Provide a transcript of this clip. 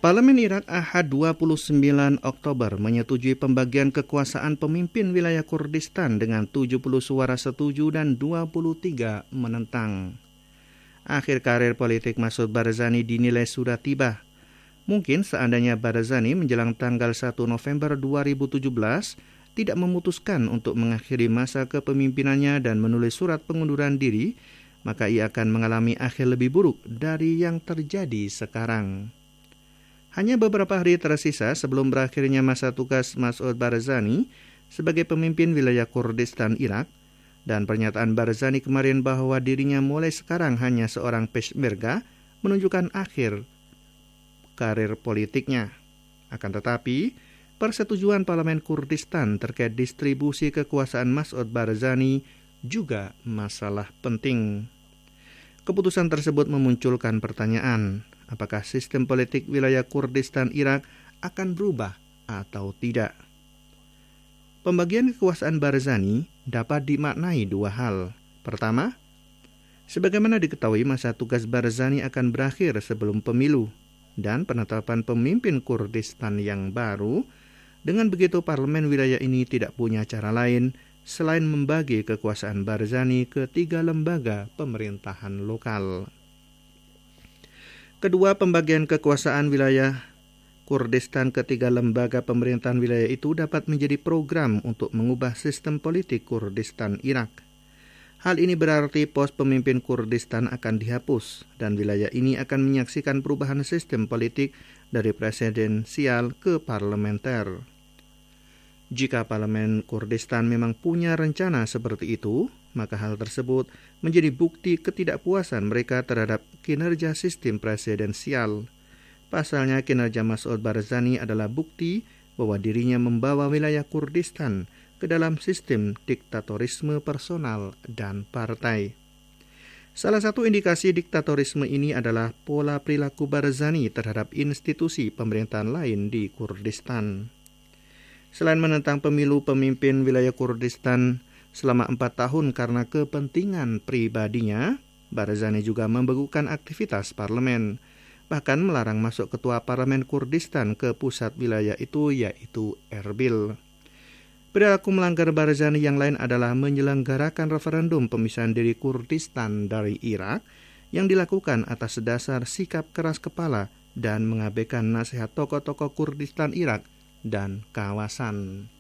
Parlemen Irak Ahad 29 Oktober menyetujui pembagian kekuasaan pemimpin wilayah Kurdistan dengan 70 suara setuju dan 23 menentang. Akhir karir politik Masud Barzani dinilai sudah tiba. Mungkin seandainya Barzani menjelang tanggal 1 November 2017 tidak memutuskan untuk mengakhiri masa kepemimpinannya dan menulis surat pengunduran diri, maka ia akan mengalami akhir lebih buruk dari yang terjadi sekarang. Hanya beberapa hari tersisa sebelum berakhirnya masa tugas Masud Barzani sebagai pemimpin wilayah Kurdistan Irak, dan pernyataan Barzani kemarin bahwa dirinya mulai sekarang hanya seorang peshmerga menunjukkan akhir karir politiknya. Akan tetapi, persetujuan Parlemen Kurdistan terkait distribusi kekuasaan Masud Barzani juga masalah penting. Keputusan tersebut memunculkan pertanyaan, apakah sistem politik wilayah Kurdistan Irak akan berubah atau tidak? Pembagian kekuasaan Barzani dapat dimaknai dua hal. Pertama, sebagaimana diketahui masa tugas Barzani akan berakhir sebelum pemilu dan penetapan pemimpin Kurdistan yang baru. Dengan begitu parlemen wilayah ini tidak punya cara lain selain membagi kekuasaan Barzani ke 3 lembaga pemerintahan lokal. Kedua, pembagian kekuasaan wilayah Kurdistan ke 3 lembaga pemerintahan wilayah itu dapat menjadi program untuk mengubah sistem politik Kurdistan Irak. Hal ini berarti pos pemimpin Kurdistan akan dihapus dan wilayah ini akan menyaksikan perubahan sistem politik dari presidensial ke parlementer. Jika Parlemen Kurdistan memang punya rencana seperti itu, maka hal tersebut menjadi bukti ketidakpuasan mereka terhadap kinerja sistem presidensial. Pasalnya, kinerja Masud Barzani adalah bukti bahwa dirinya membawa wilayah Kurdistan ke dalam sistem diktatorisme personal dan partai. Salah satu indikasi diktatorisme ini adalah pola perilaku Barzani terhadap institusi pemerintahan lain di Kurdistan. Selain menentang pemilu pemimpin wilayah Kurdistan selama 4 tahun karena kepentingan pribadinya, Barzani juga membekukan aktivitas parlemen, bahkan melarang masuk ketua parlemen Kurdistan ke pusat wilayah itu, yaitu Erbil. Perilaku melanggar Barzani yang lain adalah menyelenggarakan referendum pemisahan diri Kurdistan dari Irak yang dilakukan atas dasar sikap keras kepala dan mengabaikan nasihat tokoh-tokoh Kurdistan Irak dan kawasan.